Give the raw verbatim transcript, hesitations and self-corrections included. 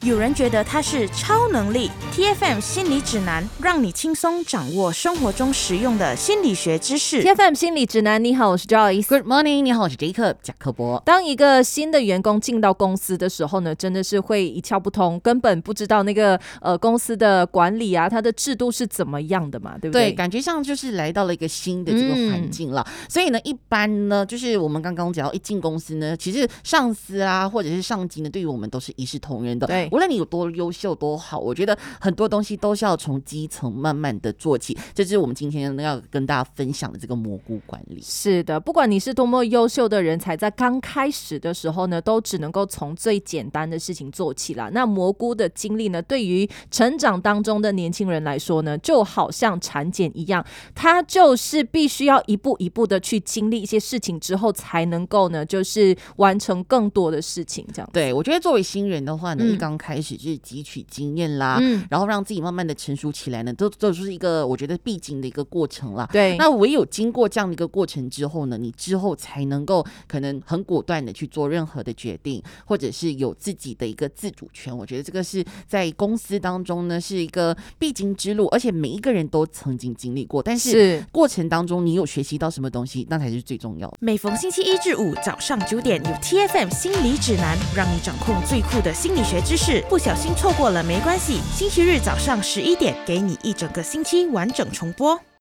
有人觉得它是超能力。 T F M 心理指南，让你轻松掌握生活中实用的心理学知识。 T F M 心理指南，你好，我是 Joyce。 Good morning， 你好，我是 Jacob 贾克伯。 当一个新的员工进到公司的时候呢，真的是会一窍不通，根本不知道那个呃公司的管理啊，它的制度是怎么样的嘛，对不对？ 对，感觉上就是来到了一个新的这个环境了、嗯、所以呢一般呢就是我们刚刚讲到一进公司呢，其实上司啊或者是上级呢对于我们都是一视同仁的。 对， 无论你有多优秀多好，我觉得很多东西都是要从基层慢慢的做起，这就是我们今天要跟大家分享的这个蘑菇管理。 是的，不管你是多么优秀的人才，在刚开始的时候呢，都只能够从最简单的事情做起啦。那蘑菇的经历呢，对于成长当中的年轻人来说呢，就好像产检一样，他就是必须要一步一步的去经历一些事情之后，才能够呢，就是完成更多的事情。这样， 对，我觉得作为新人的话呢，嗯、一刚开始就是汲取经验啦，嗯、然后让自己慢慢的成熟起来呢，都都是一个我觉得必经的一个过程啦。 对， 那唯有经过这样的一个过程之后呢，你之后才能够可能很果断的去做任何的决定，或者是有自己的一个自主权。我觉得这个是在公司当中呢是一个必经之路，而且每一个人都曾经经历过，但是过程当中你有学习到什么东西，那才是最重要的。 每逢星期一至五早上九点有 T F M 心理指南，让你掌控最酷的心理学知识，不小心错过了没关系，星期日早上十一点给你一整个星期完整重播。